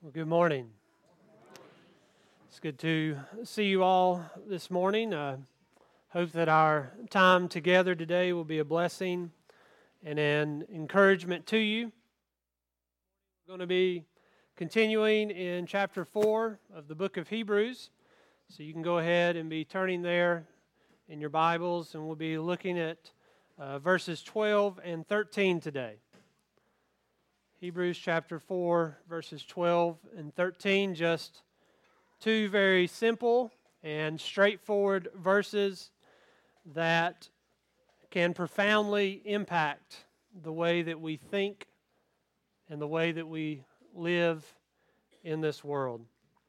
Well, good morning. It's good to see you all this morning. Hope that our time together today will be a blessing and an encouragement to you. We're going to be continuing in chapter 4 of the book of Hebrews. So you can go ahead and be turning there in your Bibles, and we'll be looking at verses 12 and 13 today. Hebrews chapter 4, verses 12 and 13, just two very simple and straightforward verses that can profoundly impact the way that we think and the way that we live in this world.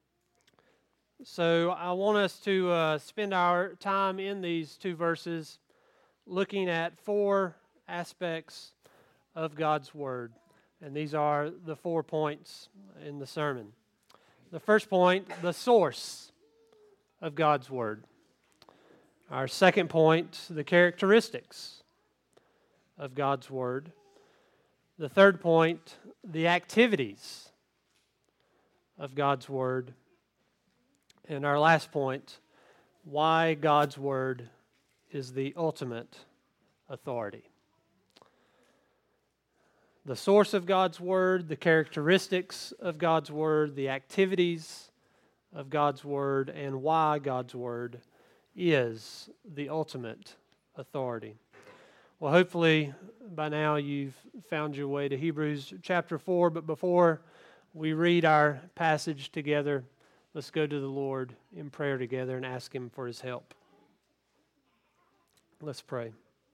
So I want us to spend our time in these two verses looking at four aspects of God's Word. And these are the 4 points in the sermon. The first point, the source of God's Word. Our second point, the characteristics of God's Word. The third point, the activities of God's Word. And our last point, why God's Word is the ultimate authority. The source of God's Word, the characteristics of God's Word, the activities of God's Word, and why God's Word is the ultimate authority. Well, hopefully by now you've found your way to Hebrews chapter 4, but before we read our passage together, let's go to the Lord in prayer together and ask Him for His help. Let's pray.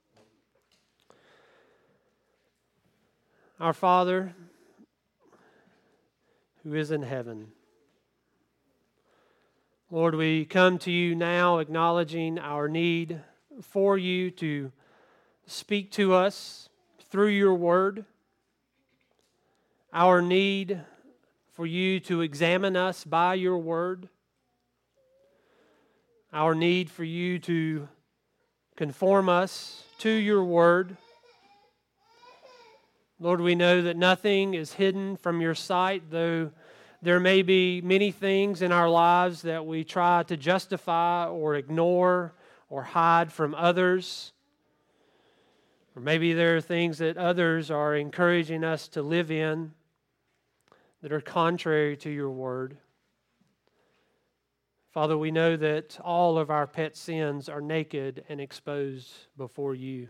Our Father, who is in heaven, Lord, we come to you now acknowledging our need for you to speak to us through your word, our need for you to examine us by your word, our need for you to conform us to your word. Lord, we know that nothing is hidden from your sight, though there may be many things in our lives that we try to justify or ignore or hide from others. Or maybe there are things that others are encouraging us to live in that are contrary to your word. Father, we know that all of our pet sins are naked and exposed before you.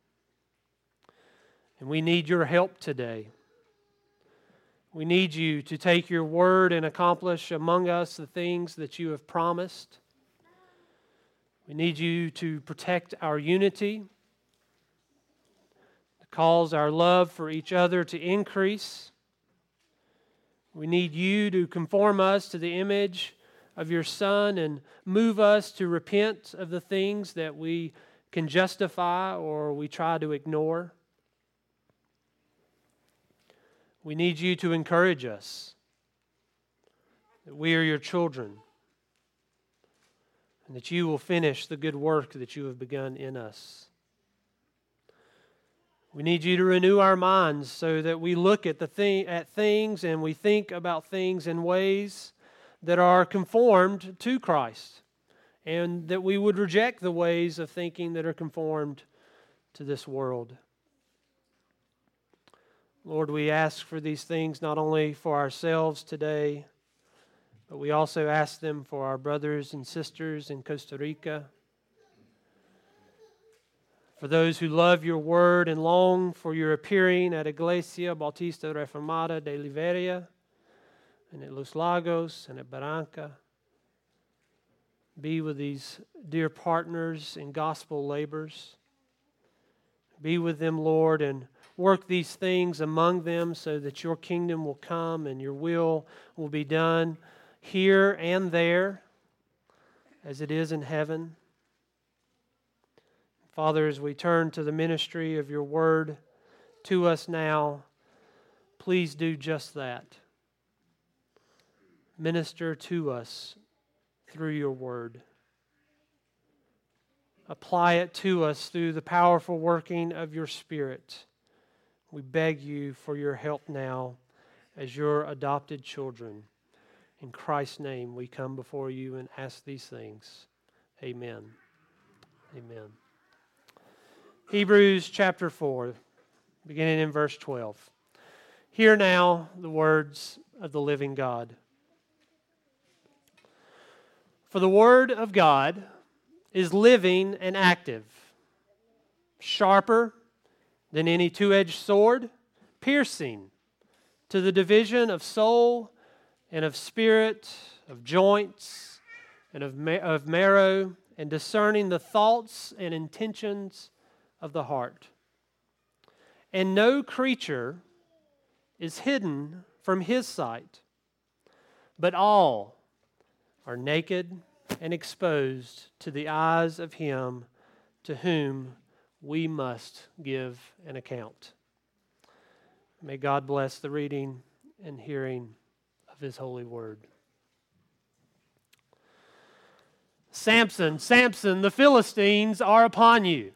And we need your help today. We need you to take your word and accomplish among us the things that you have promised. We need you to protect our unity, to cause our love for each other to increase. We need you to conform us to the image of your Son and move us to repent of the things that we can justify or we try to ignore. We need you to encourage us that we are your children and that you will finish the good work that you have begun in us. We need you to renew our minds so that we look at things and we think about things in ways that are conformed to Christ, and that we would reject the ways of thinking that are conformed to this world. Lord, we ask for these things not only for ourselves today, but we also ask them for our brothers and sisters in Costa Rica, for those who love your word and long for your appearing at Iglesia Bautista Reformada de Liberia, and at Los Lagos, and at Barranca. Be with these dear partners in gospel labors. Be with them, Lord, and work these things among them so that your kingdom will come and your will be done here and there as it is in heaven. Father, as we turn to the ministry of your word to us now, please do just that. Minister to us through your word. Apply it to us through the powerful working of your Spirit. We beg you for your help now as your adopted children. In Christ's name, we come before you and ask these things. Amen. Amen. Hebrews chapter 4, beginning in verse 12. Hear now the words of the living God. For the word of God is living and active, sharper than any two-edged sword, piercing to the division of soul and of spirit, of joints and of marrow, and discerning the thoughts and intentions of the heart. And no creature is hidden from His sight, but all are naked and exposed to the eyes of Him to whom we must give an account. May God bless the reading and hearing of His holy word. Samson, Samson, the Philistines are upon you.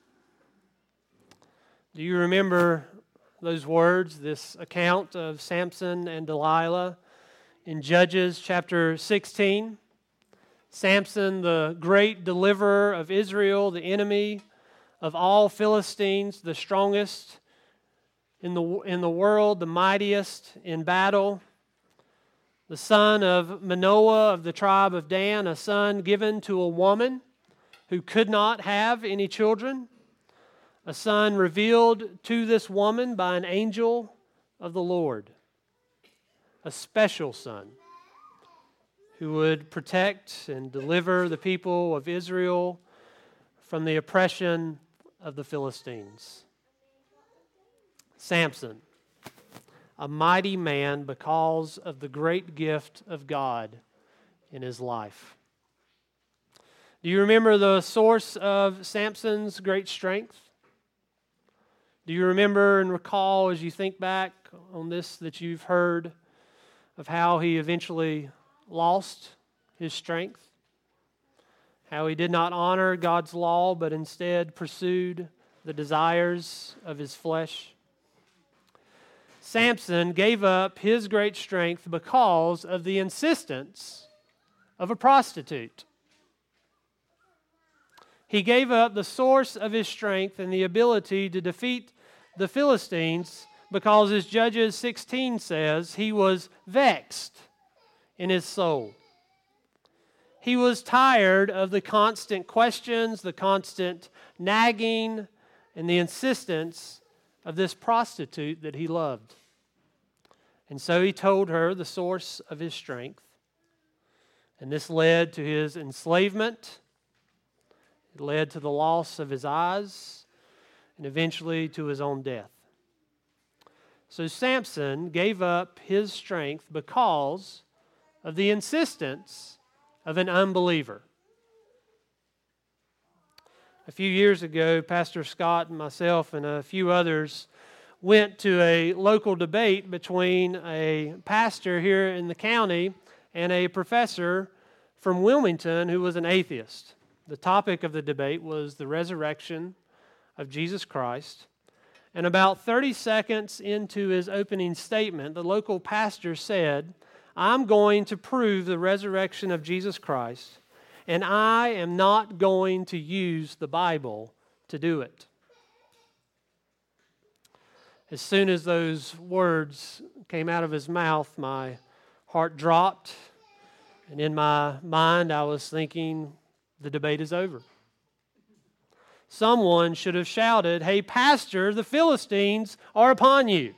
Do you remember those words, this account of Samson and Delilah in Judges chapter 16? Samson, the great deliverer of Israel, the enemy of all Philistines, the strongest in the world, the mightiest in battle, the son of Manoah of the tribe of Dan, a son given to a woman who could not have any children, a son revealed to this woman by an angel of the Lord, a special son who would protect and deliver the people of Israel from the oppression of the Philistines. Samson, a mighty man because of the great gift of God in his life. Do you remember the source of Samson's great strength? Do you remember and recall as you think back on this that you've heard of how he eventually lost his strength? How he did not honor God's law but instead pursued the desires of his flesh? Samson gave up his great strength because of the insistence of a prostitute. He gave up the source of his strength and the ability to defeat the Philistines because, as Judges 16 says, he was vexed in his soul. He was tired of the constant questions, the constant nagging, and the insistence of this prostitute that he loved. And so he told her the source of his strength. And this led to his enslavement. It led to the loss of his eyes and eventually to his own death. So Samson gave up his strength because of the insistence of an unbeliever. A few years ago, Pastor Scott and myself and a few others went to a local debate between a pastor here in the county and a professor from Wilmington who was an atheist. The topic of the debate was the resurrection of Jesus Christ. And about 30 seconds into his opening statement, the local pastor said, "I'm going to prove the resurrection of Jesus Christ, and I am not going to use the Bible to do it." As soon as those words came out of his mouth, my heart dropped, and in my mind I was thinking, the debate is over. Someone should have shouted, "Hey, pastor, the Philistines are upon you."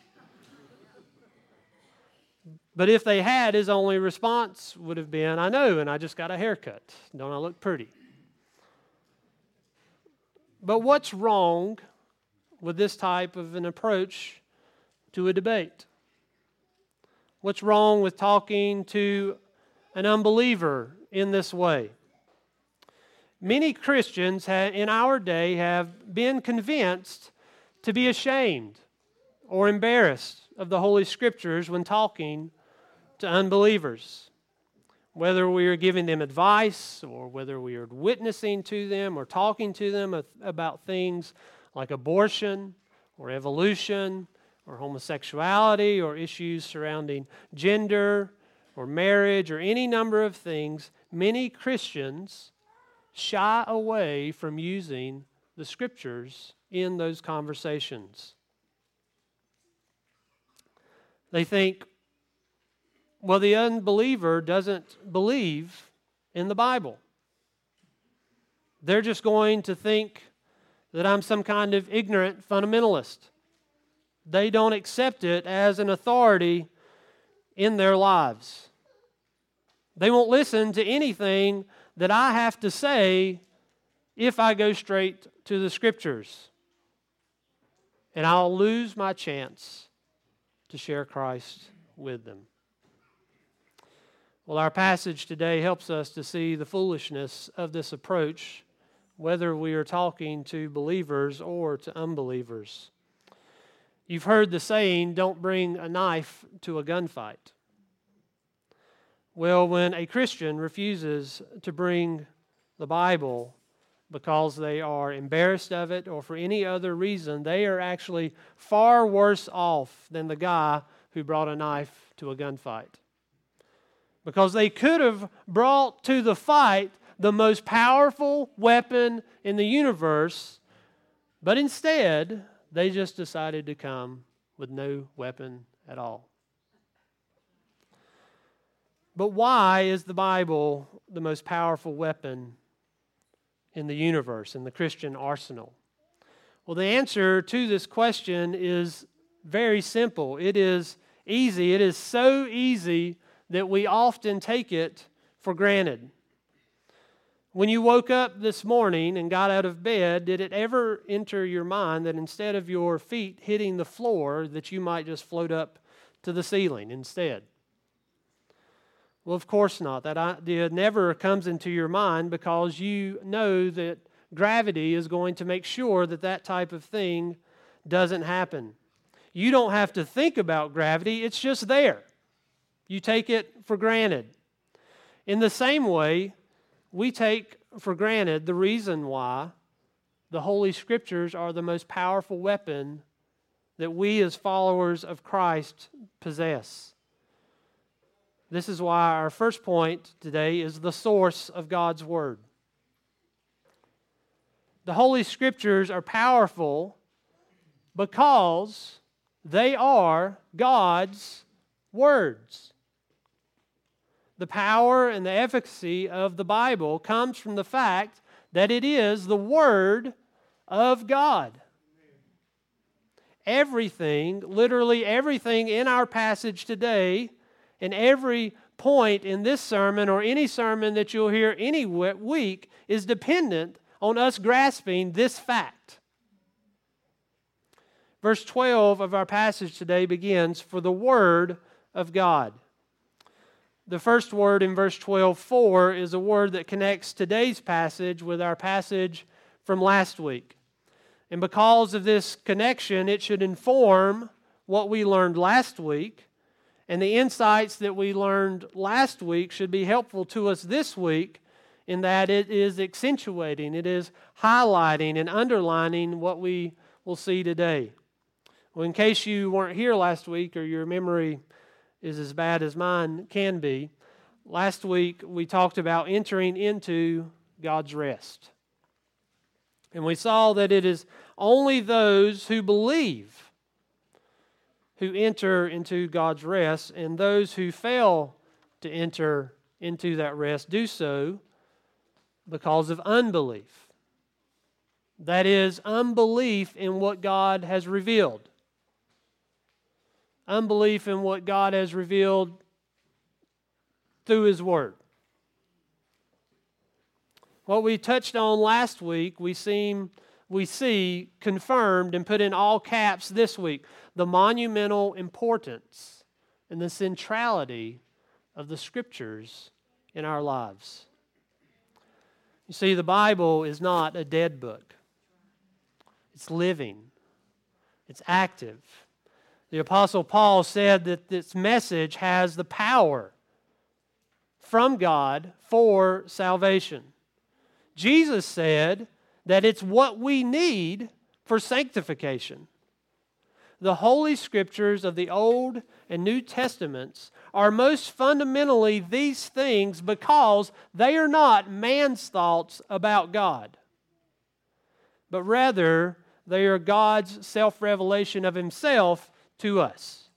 But if they had, his only response would have been, "I know, and I just got a haircut. Don't I look pretty?" But what's wrong with this type of an approach to a debate? What's wrong with talking to an unbeliever in this way? Many Christians in our day have been convinced to be ashamed or embarrassed of the Holy Scriptures when talking to unbelievers. Whether we are giving them advice or whether we are witnessing to them or talking to them about things like abortion or evolution or homosexuality or issues surrounding gender or marriage or any number of things, many Christians shy away from using the Scriptures in those conversations. They think, well, the unbeliever doesn't believe in the Bible. They're just going to think that I'm some kind of ignorant fundamentalist. They don't accept it as an authority in their lives. They won't listen to anything that I have to say if I go straight to the Scriptures. And I'll lose my chance to share Christ with them. Well, our passage today helps us to see the foolishness of this approach, whether we are talking to believers or to unbelievers. You've heard the saying, don't bring a knife to a gunfight. Well, when a Christian refuses to bring the Bible because they are embarrassed of it or for any other reason, they are actually far worse off than the guy who brought a knife to a gunfight. Because they could have brought to the fight the most powerful weapon in the universe, but instead, they just decided to come with no weapon at all. But why is the Bible the most powerful weapon in the universe, in the Christian arsenal? Well, the answer to this question is very simple. It is easy. It is so easy that we often take it for granted. When you woke up this morning and got out of bed, did it ever enter your mind that instead of your feet hitting the floor, that you might just float up to the ceiling instead? Well, of course not. That idea never comes into your mind because you know that gravity is going to make sure that that type of thing doesn't happen. You don't have to think about gravity. It's just there. You take it for granted. In the same way, we take for granted the reason why the Holy Scriptures are the most powerful weapon that we as followers of Christ possess. This is why our first point today is the source of God's Word. The Holy Scriptures are powerful because they are God's words. The power and the efficacy of the Bible comes from the fact that it is the Word of God. Everything, literally everything in our passage today, and every point in this sermon or any sermon that you'll hear any week is dependent on us grasping this fact. Verse 12 of our passage today begins, "For the Word of God." The first word in verse 12, "for," is a word that connects today's passage with our passage from last week. And because of this connection, it should inform what we learned last week. And the insights that we learned last week should be helpful to us this week in that it is accentuating, it is highlighting and underlining what we will see today. Well, in case you weren't here last week or your memory is as bad as mine can be, last week we talked about entering into God's rest. And we saw that it is only those who believe who enter into God's rest, and those who fail to enter into that rest do so because of unbelief. That is, unbelief in what God has revealed. Unbelief in what God has revealed through His Word. What we touched on last week, we see confirmed and put in all caps this week. The monumental importance and the centrality of the Scriptures in our lives. You see, the Bible is not a dead book. It's living. It's active. The Apostle Paul said that this message has the power from God for salvation. Jesus said that it's what we need for sanctification. the Holy Scriptures of the Old and New Testaments are most fundamentally these things because they are not man's thoughts about God, but rather they are God's self-revelation of Himself to us.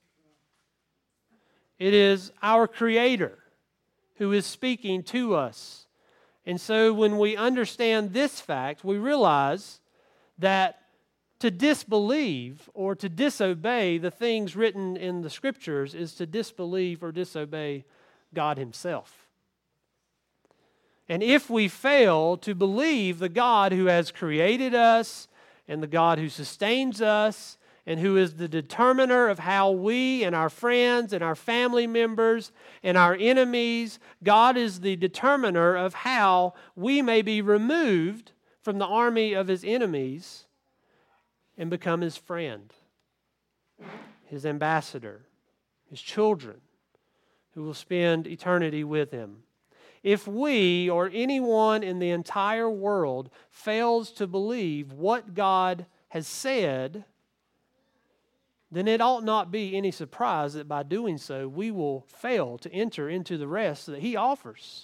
It is our Creator who is speaking to us. And so when we understand this fact, we realize that to disbelieve or to disobey the things written in the Scriptures is to disbelieve or disobey God Himself. And if we fail to believe the God who has created us and the God who sustains us and who is the determiner of how we and our friends and our family members and our enemies, God is the determiner of how we may be removed from the army of His enemies and become His friend, His ambassador, His children, who will spend eternity with Him. If we or anyone in the entire world fails to believe what God has said, then it ought not be any surprise that by doing so, we will fail to enter into the rest that He offers.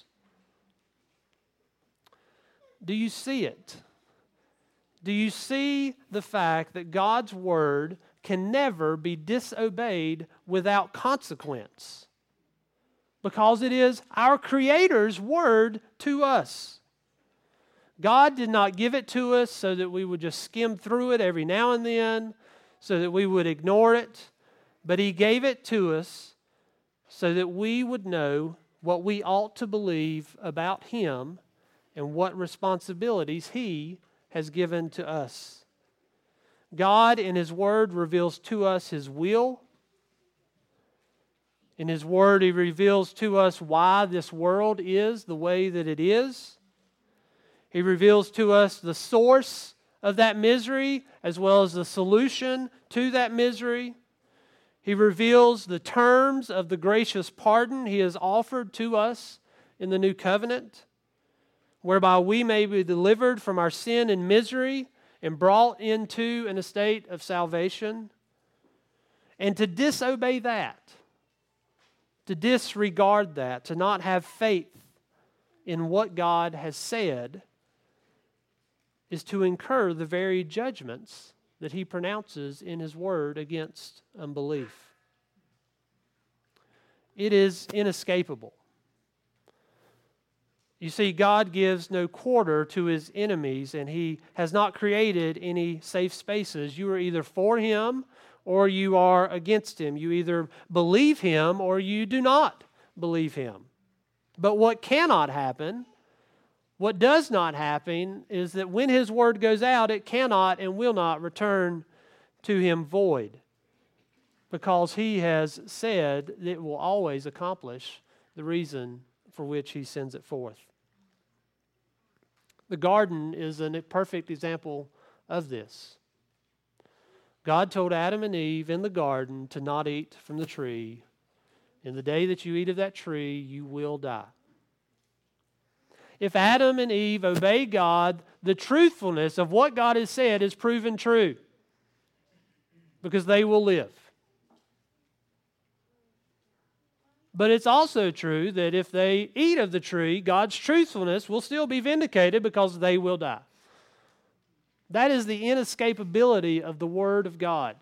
Do you see it? Do you see the fact that God's Word can never be disobeyed without consequence? Because it is our Creator's Word to us. God did not give it to us so that we would just skim through it every now and then, so that we would ignore it, but He gave it to us so that we would know what we ought to believe about Him and what responsibilities He has given to us. God in His Word reveals to us His will. In His Word He reveals to us why this world is the way that it is. He reveals to us the source of that misery as well as the solution to that misery. He reveals the terms of the gracious pardon He has offered to us in the new covenant, whereby we may be delivered from our sin and misery and brought into an estate of salvation. And to disobey that, to disregard that, to not have faith in what God has said, is to incur the very judgments that He pronounces in His Word against unbelief. It is inescapable. You see, God gives no quarter to His enemies, and He has not created any safe spaces. You are either for Him or you are against Him. You either believe Him or you do not believe Him. But what cannot happen, what does not happen, is that when His Word goes out, it cannot and will not return to Him void, because He has said that it will always accomplish the reason for which He sends it forth. The garden is a perfect example of this. God told Adam and Eve in the garden to not eat from the tree. In the day that you eat of that tree, you will die. If Adam and Eve obey God, the truthfulness of what God has said is proven true, because they will live. But it's also true that if they eat of the tree, God's truthfulness will still be vindicated because they will die. That is the inescapability of the Word of God.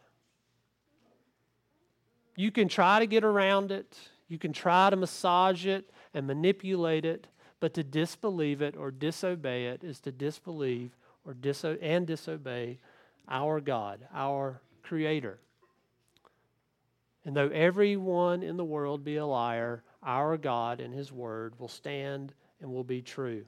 You can try to get around it. You can try to massage it and manipulate it, but to disbelieve it or disobey it is to disbelieve or disobey our God, our Creator. And though everyone in the world be a liar, our God and His Word will stand and will be true.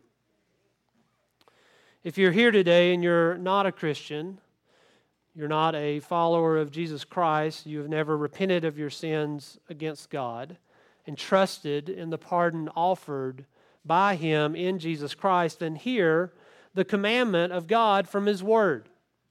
If you're here today and you're not a Christian, you're not a follower of Jesus Christ, you have never repented of your sins against God and trusted in the pardon offered by Him in Jesus Christ, then hear the commandment of God from His Word.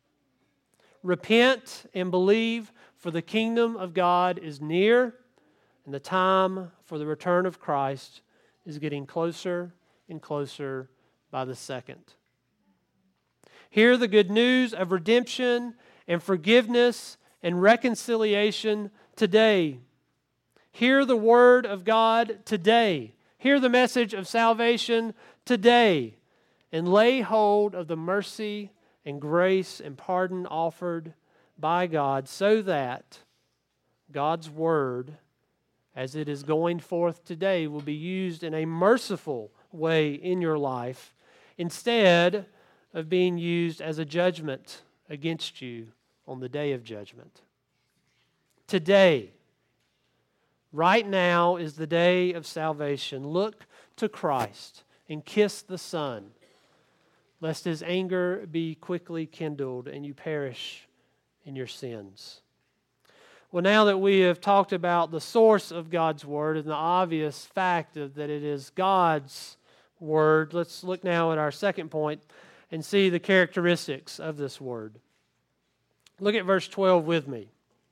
Repent and believe, for the kingdom of God is near, and the time for the return of Christ is getting closer and closer by the second. Hear the good news of redemption and forgiveness and reconciliation today. Hear the word of God today. Hear the message of salvation today. And lay hold of the mercy and grace and pardon offered by God, so that God's word, as it is going forth today, will be used in a merciful way in your life, instead of being used as a judgment against you on the day of judgment. Today, right now, is the day of salvation. Look to Christ and kiss the Son, lest His anger be quickly kindled and you perish in your sins. Well, now that we have talked about the source of God's Word and the obvious fact that it is God's Word, let's look now at our second point and see the characteristics of this Word. Look at verse 12 with me.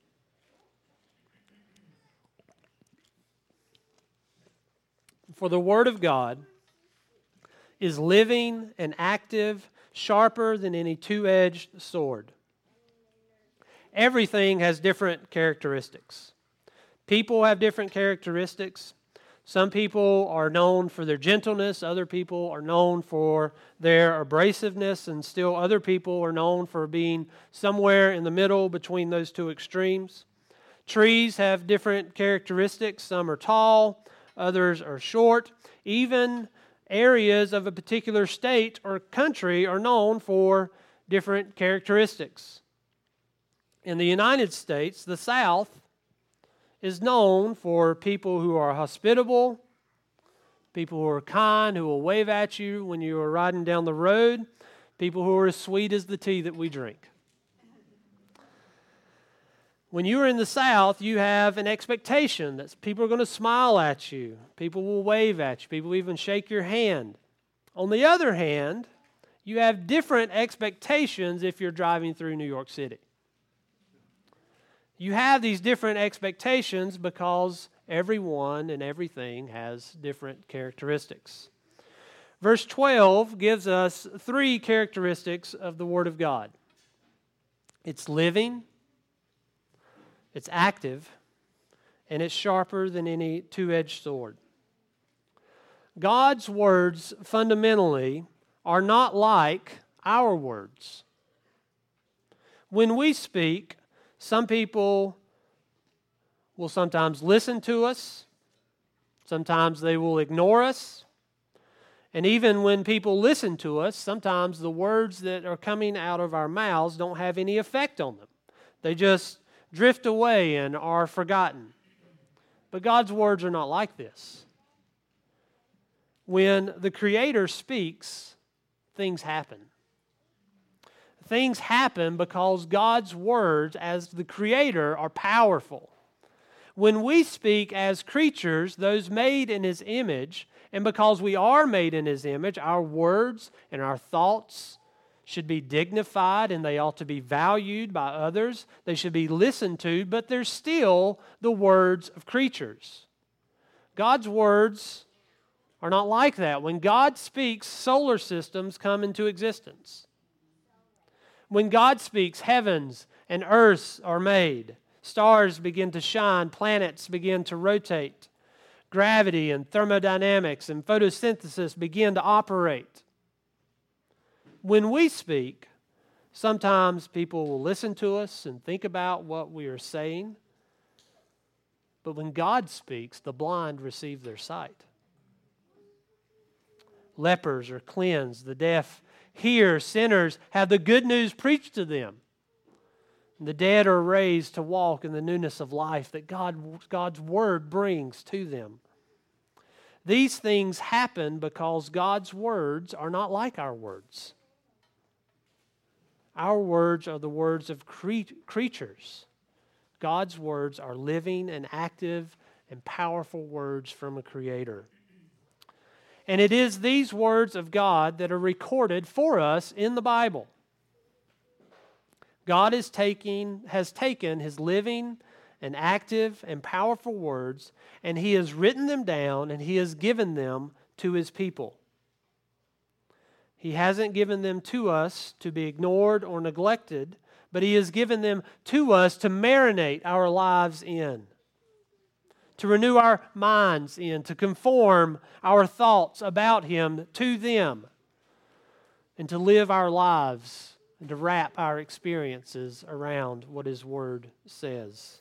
For the Word of God is living and active, sharper than any two-edged sword. Everything has different characteristics. People have different characteristics. Some people are known for their gentleness. Other people are known for their abrasiveness. And still other people are known for being somewhere in the middle between those two extremes. Trees have different characteristics. Some are tall, others are short. Even areas of a particular state or country are known for different characteristics. In the United States, the South is known for people who are hospitable, people who are kind, who will wave at you when you are riding down the road, people who are as sweet as the tea that we drink. When you are in the South, you have an expectation that people are going to smile at you, people will wave at you, people will even shake your hand. On the other hand, you have different expectations if you're driving through New York City. You have these different expectations because everyone and everything has different characteristics. Verse 12 gives us three characteristics of the Word of God. It's living, it's active, and it's sharper than any two-edged sword. God's words fundamentally are not like our words. When we speak, some people will sometimes listen to us. Sometimes they will ignore us. And even when people listen to us, sometimes the words that are coming out of our mouths don't have any effect on them. They just drift away and are forgotten. But God's words are not like this. When the Creator speaks, things happen. Things happen because God's words as the Creator are powerful. When we speak as creatures, those made in His image, and because we are made in His image, our words and our thoughts should be dignified and they ought to be valued by others. They should be listened to, but they're still the words of creatures. God's words are not like that. When God speaks, solar systems come into existence. When God speaks, heavens and earths are made. Stars begin to shine, planets begin to rotate. Gravity and thermodynamics and photosynthesis begin to operate. When we speak, sometimes people will listen to us and think about what we are saying. But when God speaks, the blind receive their sight. Lepers are cleansed, the deaf hear, sinners have the good news preached to them. And the dead are raised to walk in the newness of life that God's Word brings to them. These things happen because God's words are not like our words. Our words are the words of creatures. God's words are living and active and powerful words from a Creator. And it is these words of God that are recorded for us in the Bible. God has taken His living and active and powerful words, and He has written them down and He has given them to His people. He hasn't given them to us to be ignored or neglected, but He has given them to us to marinate our lives in, to renew our minds in, to conform our thoughts about Him to them, and to live our lives and to wrap our experiences around what His Word says.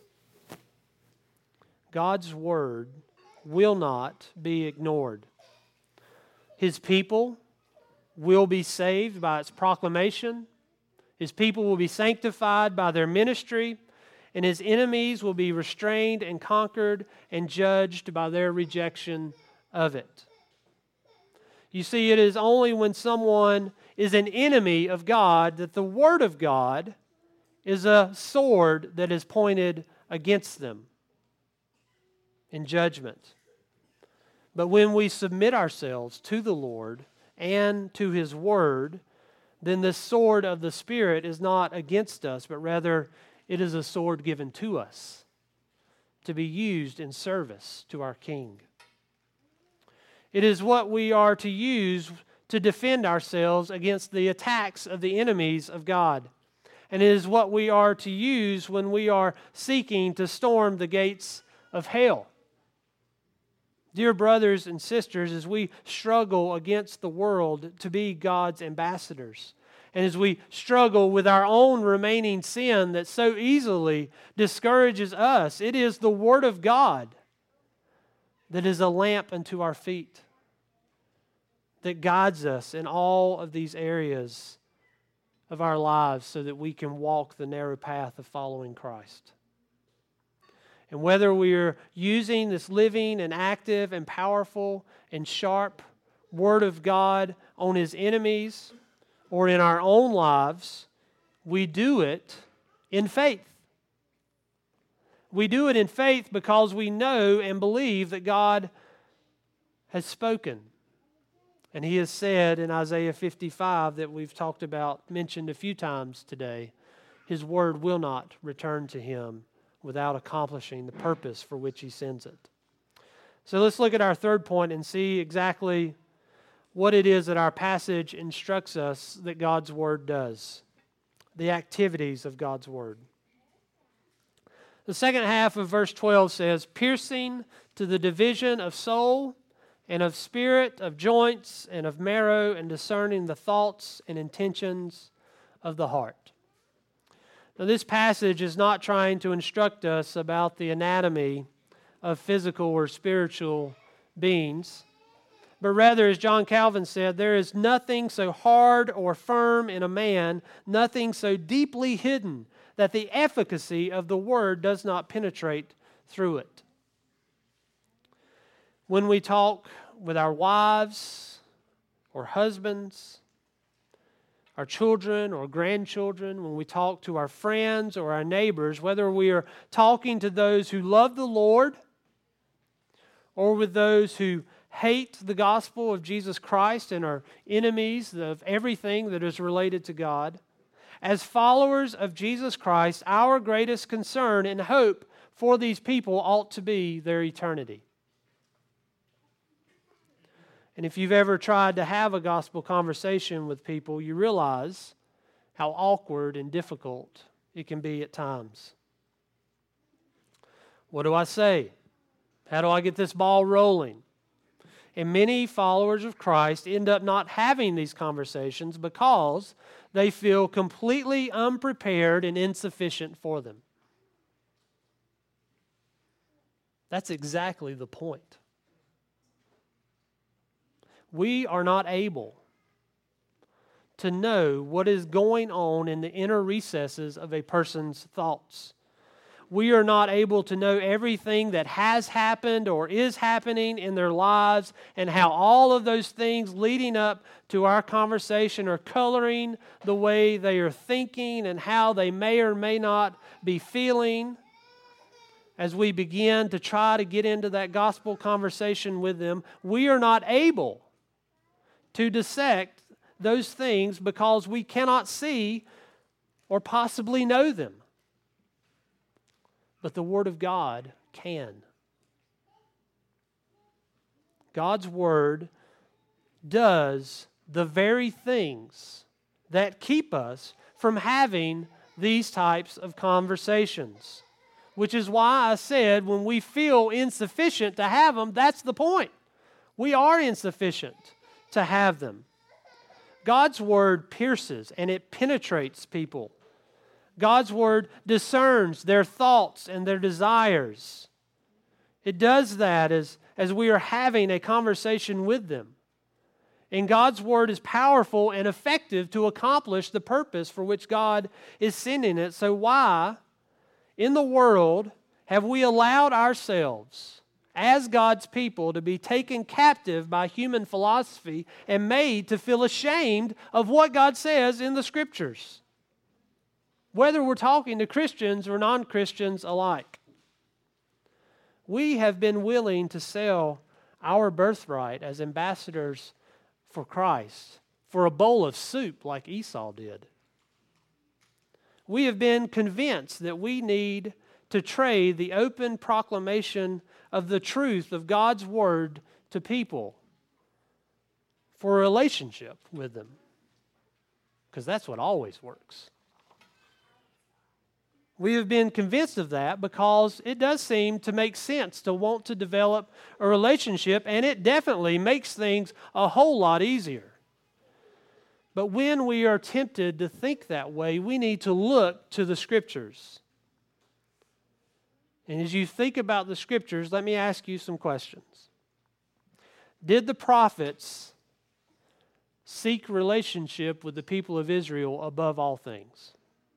God's Word will not be ignored. His people will be saved by its proclamation. His people will be sanctified by their ministry, and His enemies will be restrained and conquered and judged by their rejection of it. You see, it is only when someone is an enemy of God that the Word of God is a sword that is pointed against them in judgment. But when we submit ourselves to the Lord and to His Word, then the sword of the Spirit is not against us, but rather it is a sword given to us to be used in service to our King. It is what we are to use to defend ourselves against the attacks of the enemies of God. And it is what we are to use when we are seeking to storm the gates of hell. Dear brothers and sisters, as we struggle against the world to be God's ambassadors, and as we struggle with our own remaining sin that so easily discourages us, it is the Word of God that is a lamp unto our feet, that guides us in all of these areas of our lives so that we can walk the narrow path of following Christ. And whether we are using this living and active and powerful and sharp Word of God on His enemies or in our own lives, we do it in faith. We do it in faith because we know and believe that God has spoken. And He has said in Isaiah 55 that we've talked about, mentioned a few times today, His Word will not return to Him without accomplishing the purpose for which He sends it. So let's look at our third point and see exactly what it is that our passage instructs us that God's Word does. The activities of God's Word. The second half of verse 12 says, piercing to the division of soul and of spirit, of joints and of marrow, and discerning the thoughts and intentions of the heart. Now, this passage is not trying to instruct us about the anatomy of physical or spiritual beings, but rather, as John Calvin said, there is nothing so hard or firm in a man, nothing so deeply hidden, that the efficacy of the Word does not penetrate through it. When we talk with our wives or husbands, our children or grandchildren, when we talk to our friends or our neighbors, whether we are talking to those who love the Lord or with those who hate the gospel of Jesus Christ and are enemies of everything that is related to God, as followers of Jesus Christ, our greatest concern and hope for these people ought to be their eternity. And if you've ever tried to have a gospel conversation with people, you realize how awkward and difficult it can be at times. What do I say? How do I get this ball rolling? And many followers of Christ end up not having these conversations because they feel completely unprepared and insufficient for them. That's exactly the point. We are not able to know what is going on in the inner recesses of a person's thoughts. We are not able to know everything that has happened or is happening in their lives and how all of those things leading up to our conversation are coloring the way they are thinking and how they may or may not be feeling as we begin to try to get into that gospel conversation with them. We are not able to dissect those things because we cannot see or possibly know them. But the Word of God can. God's Word does the very things that keep us from having these types of conversations. Which is why I said when we feel insufficient to have them, that's the point. We are insufficient to have them. God's Word pierces and it penetrates people. God's Word discerns their thoughts and their desires. It does that as we are having a conversation with them. And God's Word is powerful and effective to accomplish the purpose for which God is sending it. So why in the world have we allowed ourselves as God's people to be taken captive by human philosophy and made to feel ashamed of what God says in the Scriptures? Whether we're talking to Christians or non-Christians alike. We have been willing to sell our birthright as ambassadors for Christ for a bowl of soup like Esau did. We have been convinced that we need to trade the open proclamation of the truth of God's Word to people for a relationship with them. Because that's what always works. We have been convinced of that because it does seem to make sense to want to develop a relationship, and it definitely makes things a whole lot easier. But when we are tempted to think that way, we need to look to the Scriptures. And as you think about the Scriptures, let me ask you some questions. Did the prophets seek relationship with the people of Israel above all things?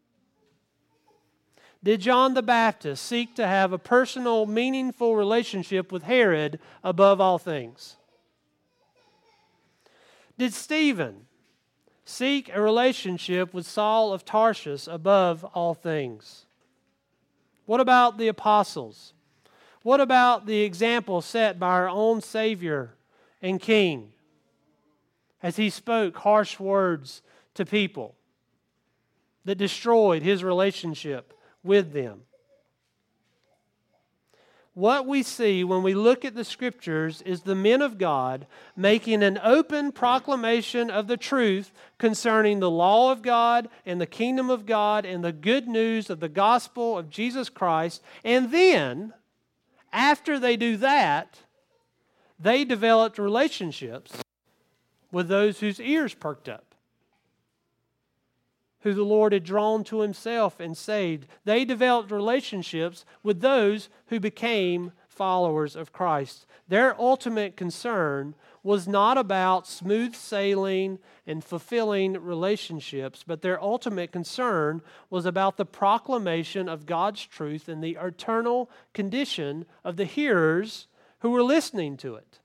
Did John the Baptist seek to have a personal, meaningful relationship with Herod above all things? Did Stephen seek a relationship with Saul of Tarsus above all things? What about the apostles? What about the example set by our own Savior and King as He spoke harsh words to people that destroyed His relationship with them? What we see when we look at the Scriptures is the men of God making an open proclamation of the truth concerning the law of God and the kingdom of God and the good news of the gospel of Jesus Christ. And then, after they do that, they developed relationships with those whose ears perked up, who the Lord had drawn to Himself and saved. They developed relationships with those who became followers of Christ. Their ultimate concern was not about smooth sailing and fulfilling relationships, but their ultimate concern was about the proclamation of God's truth and the eternal condition of the hearers who were listening to it.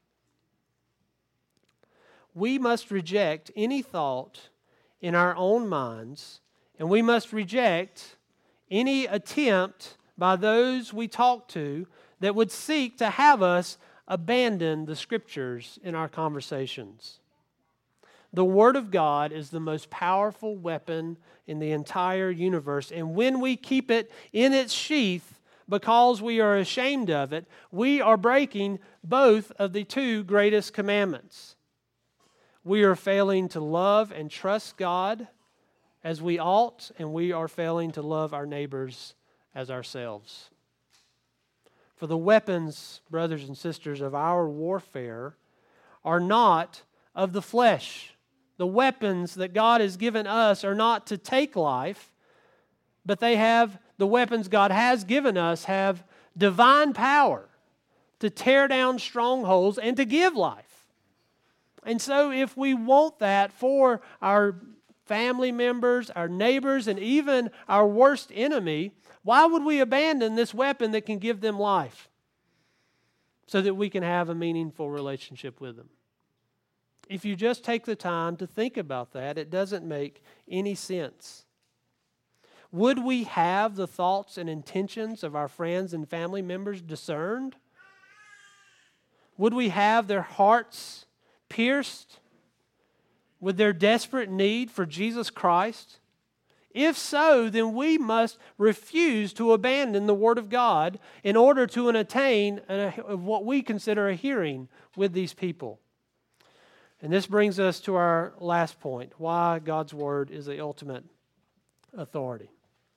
We must reject any thought in our own minds, and we must reject any attempt by those we talk to that would seek to have us abandon the Scriptures in our conversations. The Word of God is the most powerful weapon in the entire universe, and when we keep it in its sheath because we are ashamed of it, we are breaking both of the two greatest commandments. We are failing to love and trust God as we ought, and we are failing to love our neighbors as ourselves. For the weapons, brothers and sisters, of our warfare are not of the flesh. The weapons that God has given us are not to take life, but the weapons God has given us have divine power to tear down strongholds and to give life. And so if we want that for our family members, our neighbors, and even our worst enemy, why would we abandon this weapon that can give them life so that we can have a meaningful relationship with them? If you just take the time to think about that, it doesn't make any sense. Would we have the thoughts and intentions of our friends and family members discerned? Would we have their hearts pierced with their desperate need for Jesus Christ? If so, then we must refuse to abandon the Word of God in order to attain what we consider a hearing with these people. And this brings us to our last point, why God's Word is the ultimate authority.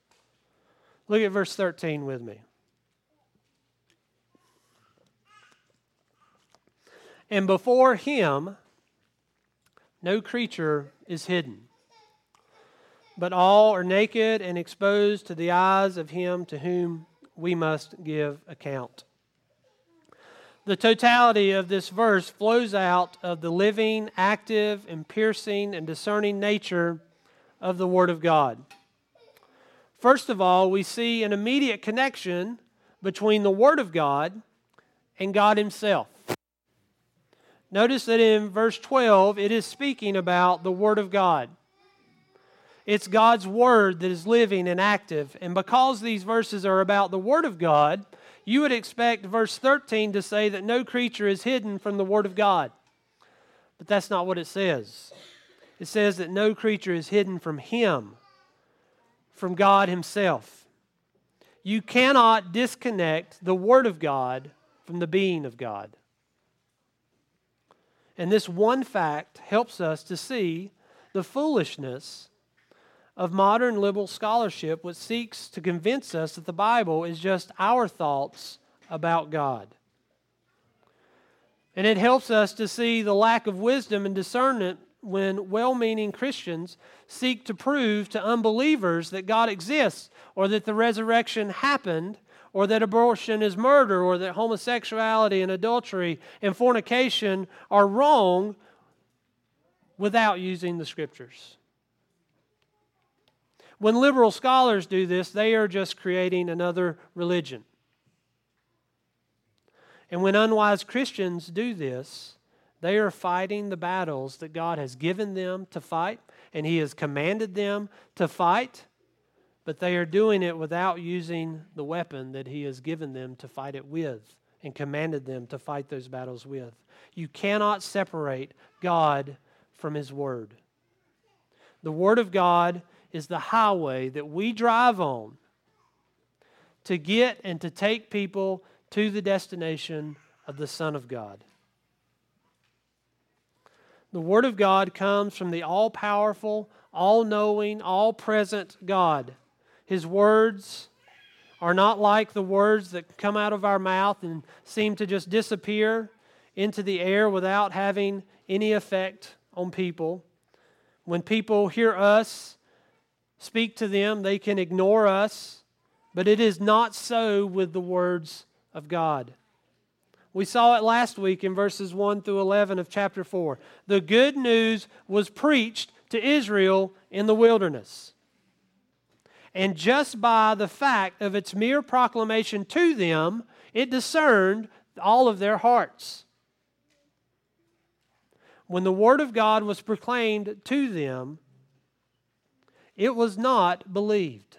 Look at verse 13 with me. And before Him no creature is hidden, but all are naked and exposed to the eyes of Him to whom we must give account. The totality of this verse flows out of the living, active, and piercing and discerning nature of the Word of God. First of all, we see an immediate connection between the Word of God and God Himself. Notice that in verse 12, it is speaking about the Word of God. It's God's Word that is living and active. And because these verses are about the Word of God, you would expect verse 13 to say that no creature is hidden from the Word of God. But that's not what it says. It says that no creature is hidden from Him, from God Himself. You cannot disconnect the Word of God from the being of God. And this one fact helps us to see the foolishness of modern liberal scholarship, which seeks to convince us that the Bible is just our thoughts about God. And it helps us to see the lack of wisdom and discernment when well-meaning Christians seek to prove to unbelievers that God exists, or that the resurrection happened, or that abortion is murder, or that homosexuality and adultery and fornication are wrong, without using the Scriptures. When liberal scholars do this, they are just creating another religion. And when unwise Christians do this, they are fighting the battles that God has given them to fight, and He has commanded them to fight, but they are doing it without using the weapon that He has given them to fight it with and commanded them to fight those battles with. You cannot separate God from His Word. The Word of God is the highway that we drive on to get and to take people to the destination of the Son of God. The Word of God comes from the all-powerful, all-knowing, all-present God. His words are not like the words that come out of our mouth and seem to just disappear into the air without having any effect on people. When people hear us speak to them, they can ignore us, but it is not so with the words of God. We saw it last week in verses 1 through 11 of chapter 4. The good news was preached to Israel in the wilderness. And just by the fact of its mere proclamation to them, it discerned all of their hearts. When the Word of God was proclaimed to them, it was not believed.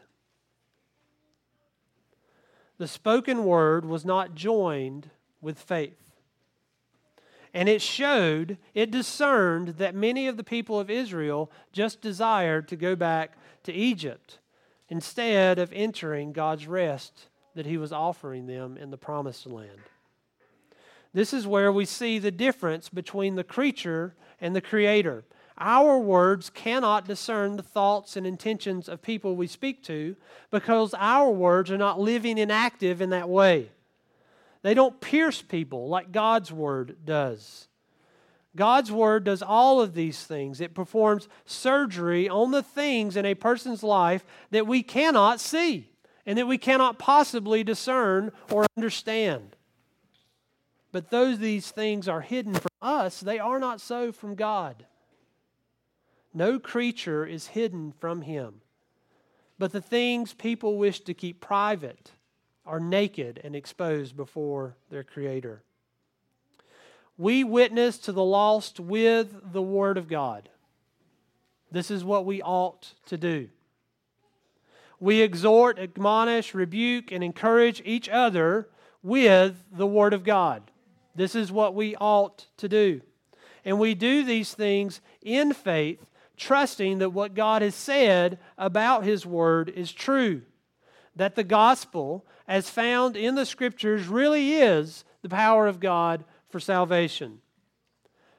The spoken word was not joined with faith. And it discerned that many of the people of Israel just desired to go back to Egypt instead of entering God's rest that He was offering them in the promised land. This is where we see the difference between the creature and the Creator. Our words cannot discern the thoughts and intentions of people we speak to because our words are not living and active in that way. They don't pierce people like God's Word does. God's Word does all of these things. It performs surgery on the things in a person's life that we cannot see and that we cannot possibly discern or understand. But though these things are hidden from us, they are not so from God. No creature is hidden from Him. But the things people wish to keep private are naked and exposed before their Creator. We witness to the lost with the Word of God. This is what we ought to do. We exhort, admonish, rebuke, and encourage each other with the Word of God. This is what we ought to do. And we do these things in faith, trusting that what God has said about His Word is true. That the gospel, as found in the Scriptures, really is the power of God for salvation.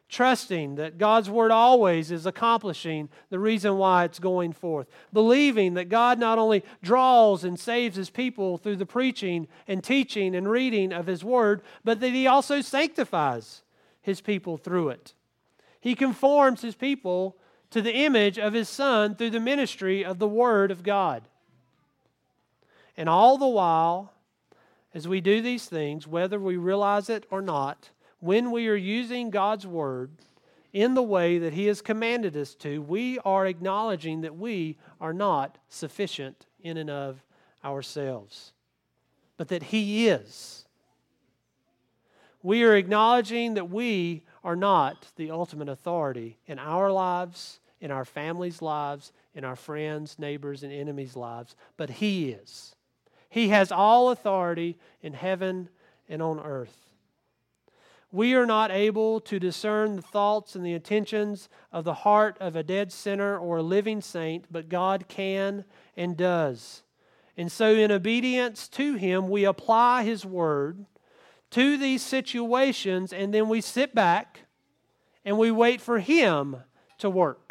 Trusting that God's Word always is accomplishing the reason why it's going forth. Believing that God not only draws and saves His people through the preaching and teaching and reading of His Word, but that He also sanctifies His people through it. He conforms His people to the image of His Son through the ministry of the Word of God. And all the while, as we do these things, whether we realize it or not, when we are using God's Word in the way that He has commanded us to, we are acknowledging that we are not sufficient in and of ourselves, but that He is. We are acknowledging that we are not the ultimate authority in our lives, in our families' lives, in our friends, neighbors, and enemies' lives, but He is. He has all authority in heaven and on earth. We are not able to discern the thoughts and the intentions of the heart of a dead sinner or a living saint, but God can and does. And so in obedience to Him, we apply His Word to these situations, and then we sit back and we wait for Him to work.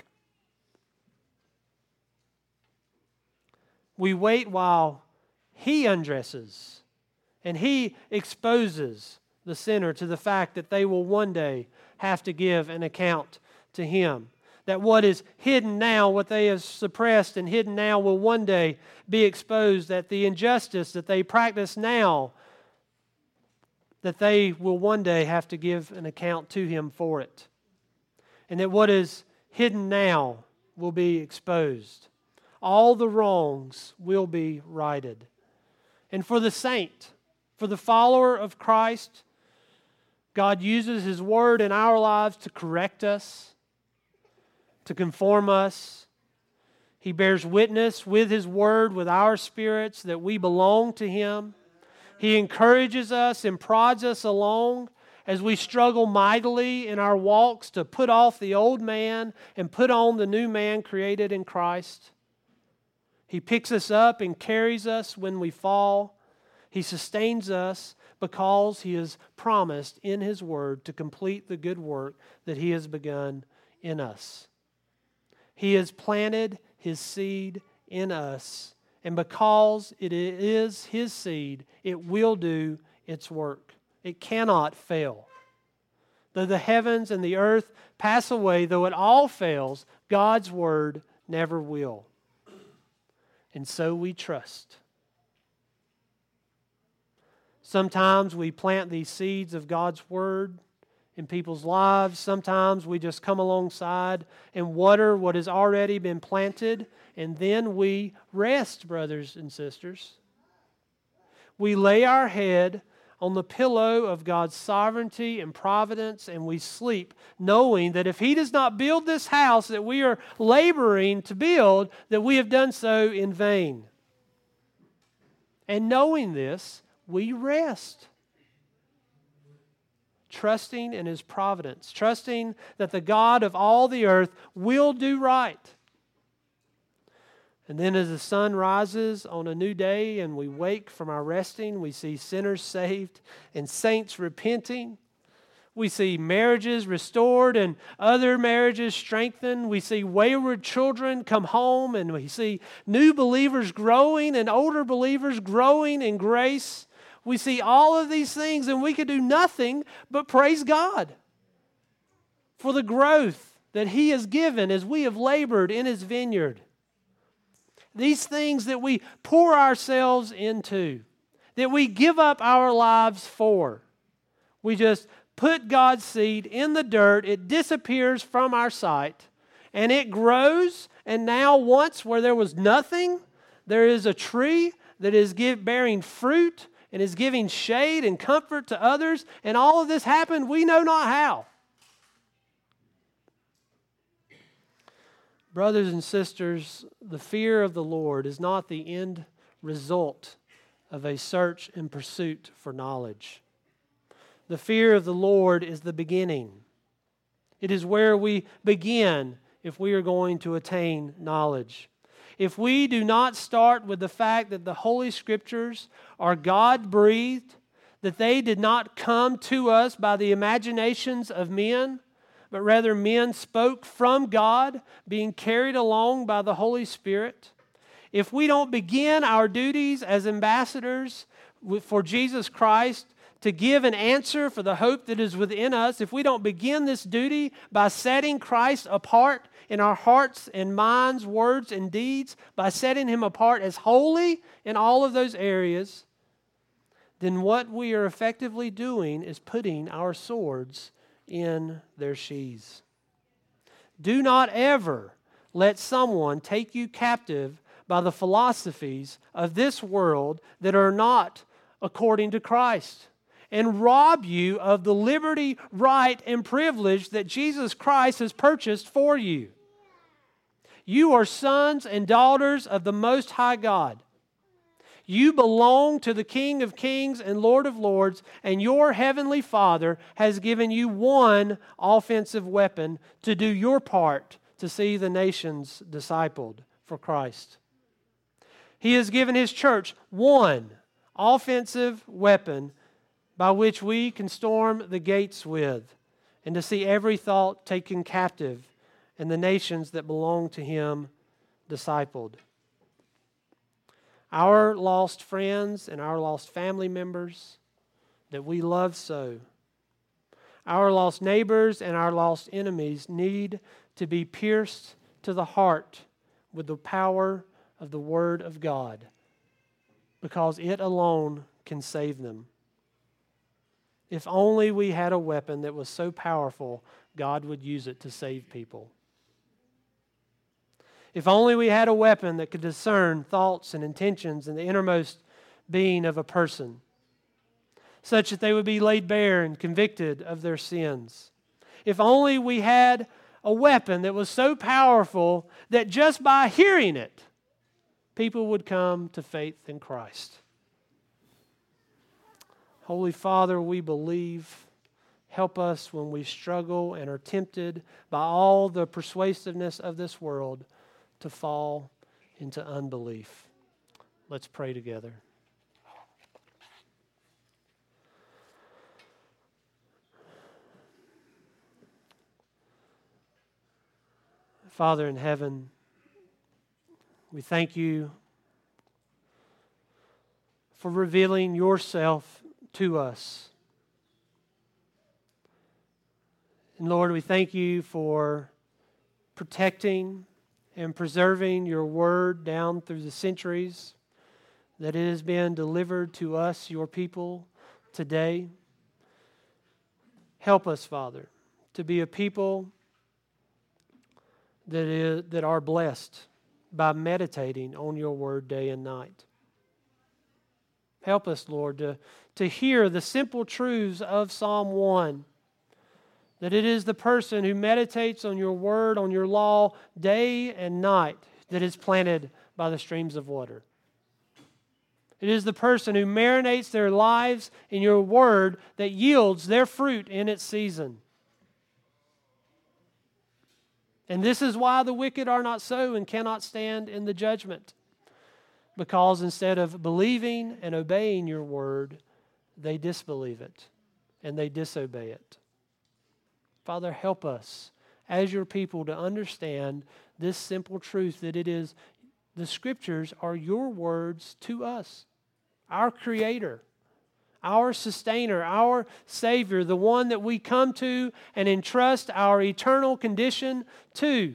We wait while He undresses and He exposes the sinner to the fact that they will one day have to give an account to Him. That what is hidden now, what they have suppressed and hidden now, will one day be exposed. That the injustice that they practice now, that they will one day have to give an account to Him for it. And that what is hidden now will be exposed. All the wrongs will be righted. And for the saint, for the follower of Christ, God uses His Word in our lives to correct us, to conform us. He bears witness with His Word, with our spirits, that we belong to Him. He encourages us and prods us along as we struggle mightily in our walks to put off the old man and put on the new man created in Christ. He picks us up and carries us when we fall. He sustains us because He has promised in His Word to complete the good work that He has begun in us. He has planted His seed in us, and because it is His seed, it will do its work. It cannot fail. Though the heavens and the earth pass away, though it all fails, God's Word never will. And so we trust. Sometimes we plant these seeds of God's Word in people's lives. Sometimes we just come alongside and water what has already been planted, and then we rest, brothers and sisters. We lay our head on the pillow of God's sovereignty and providence, and we sleep, knowing that if He does not build this house that we are laboring to build, that we have done so in vain. And knowing this, we rest, trusting in His providence, trusting that the God of all the earth will do right. And then as the sun rises on a new day and we wake from our resting, we see sinners saved and saints repenting. We see marriages restored and other marriages strengthened. We see wayward children come home, and we see new believers growing and older believers growing in grace. We see all of these things, and we could do nothing but praise God for the growth that He has given as we have labored in His vineyard. These things that we pour ourselves into, that we give up our lives for. We just put God's seed in the dirt, it disappears from our sight, and it grows, and now once where there was nothing, there is a tree that is bearing fruit, and is giving shade and comfort to others, and all of this happened, we know not how. Brothers and sisters, the fear of the Lord is not the end result of a search and pursuit for knowledge. The fear of the Lord is the beginning. It is where we begin if we are going to attain knowledge. If we do not start with the fact that the Holy Scriptures are God-breathed, that they did not come to us by the imaginations of men, but rather men spoke from God, being carried along by the Holy Spirit. If we don't begin our duties as ambassadors for Jesus Christ to give an answer for the hope that is within us, if we don't begin this duty by setting Christ apart in our hearts and minds, words and deeds, by setting Him apart as holy in all of those areas, then what we are effectively doing is putting our swords in their sheaths. Do not ever let someone take you captive by the philosophies of this world that are not according to Christ, and rob you of the liberty, right, and privilege that Jesus Christ has purchased for you. You are sons and daughters of the Most High God. You belong to the King of Kings and Lord of Lords, and your Heavenly Father has given you one offensive weapon to do your part to see the nations discipled for Christ. He has given His church one offensive weapon by which we can storm the gates with, and to see every thought taken captive and the nations that belong to Him discipled. Our lost friends and our lost family members that we love so, our lost neighbors and our lost enemies need to be pierced to the heart with the power of the Word of God, because it alone can save them. If only we had a weapon that was so powerful, God would use it to save people. If only we had a weapon that could discern thoughts and intentions in the innermost being of a person, such that they would be laid bare and convicted of their sins. If only we had a weapon that was so powerful that just by hearing it, people would come to faith in Christ. Holy Father, we believe. Help us when we struggle and are tempted by all the persuasiveness of this world to fall into unbelief. Let's pray together. Father in heaven, we thank You for revealing Yourself to us. And Lord, we thank You for protecting and preserving Your Word down through the centuries, that it has been delivered to us, Your people, today. Help us, Father, to be a people that are blessed by meditating on Your Word day and night. Help us, Lord, to hear the simple truths of Psalm 1, that it is the person who meditates on Your Word, on Your law, day and night, that is planted by the streams of water. It is the person who marinates their lives in Your Word that yields their fruit in its season. And this is why the wicked are not so and cannot stand in the judgment. Because instead of believing and obeying Your Word, they disbelieve it and they disobey it. Father, help us as Your people to understand this simple truth, that it is the Scriptures are Your words to us, our Creator, our Sustainer, our Savior, the one that we come to and entrust our eternal condition to.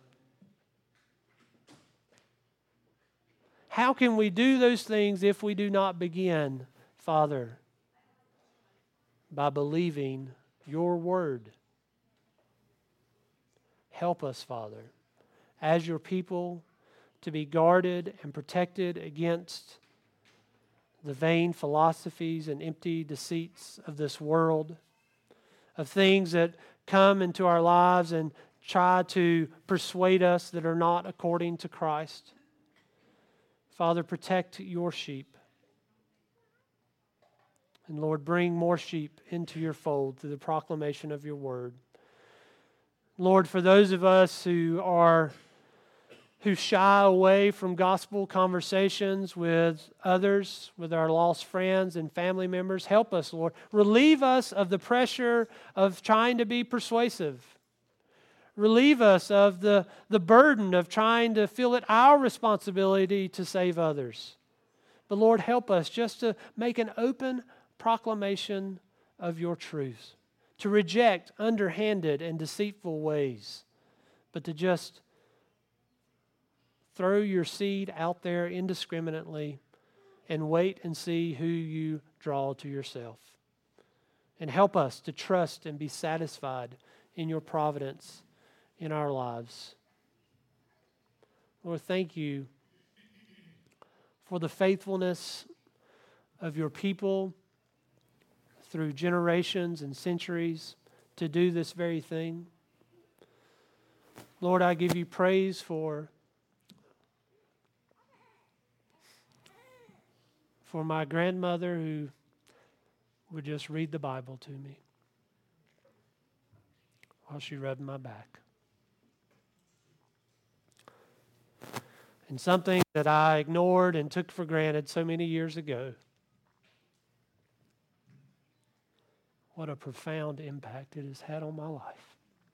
How can we do those things if we do not begin, Father, by believing Your Word? Help us, Father, as Your people, to be guarded and protected against the vain philosophies and empty deceits of this world, of things that come into our lives and try to persuade us that are not according to Christ. Father, protect Your sheep. And Lord, bring more sheep into Your fold through the proclamation of Your Word. Lord, for those of us who shy away from gospel conversations with others, with our lost friends and family members, help us, Lord. Relieve us of the pressure of trying to be persuasive. relieve us of the burden of trying to feel it our responsibility to save others. But Lord, help us just to make an open proclamation of your truth, to reject underhanded and deceitful ways, but to just throw your seed out there indiscriminately and wait and see who you draw to yourself. And help us to trust and be satisfied in your providence in our lives. Lord, thank you for the faithfulness of your people through generations and centuries to do this very thing. Lord, I give you praise for my grandmother who would just read the Bible to me while she rubbed my back. And something that I ignored and took for granted so many years ago. What a profound impact it has had on my life.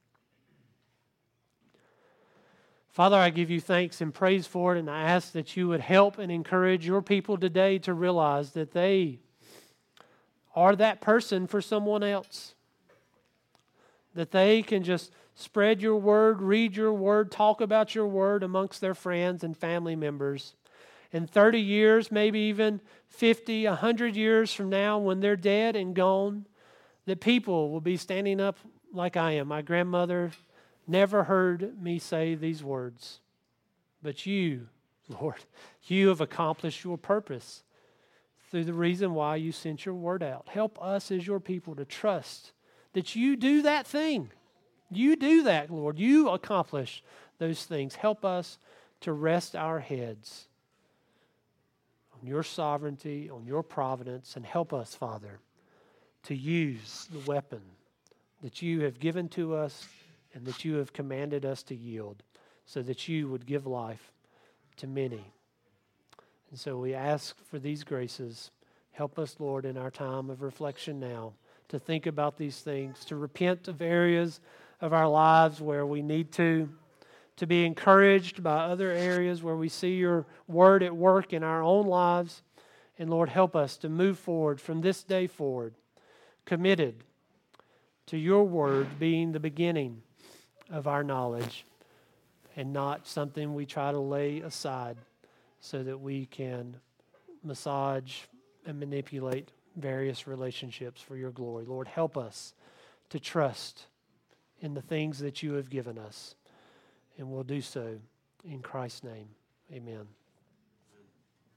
Father, I give you thanks and praise for it, and I ask that you would help and encourage your people today to realize that they are that person for someone else. That they can just spread your word, read your word, talk about your word amongst their friends and family members. In 30 years, maybe even 50, 100 years from now, when they're dead and gone, that people will be standing up like I am. My grandmother never heard me say these words. But you, Lord, you have accomplished your purpose through the reason why you sent your word out. Help us as your people to trust that you do that thing. You do that, Lord. You accomplish those things. Help us to rest our heads on your sovereignty, on your providence, and help us, Father, to use the weapon that you have given to us and that you have commanded us to yield so that you would give life to many. And so we ask for these graces. Help us, Lord, in our time of reflection now to think about these things, to repent of areas of our lives where we need to be encouraged by other areas where we see your word at work in our own lives. And Lord, help us to move forward from this day forward, committed to your word being the beginning of our knowledge and not something we try to lay aside so that we can massage and manipulate various relationships for your glory. Lord, help us to trust in the things that you have given us, and we'll do so in Christ's name. Amen.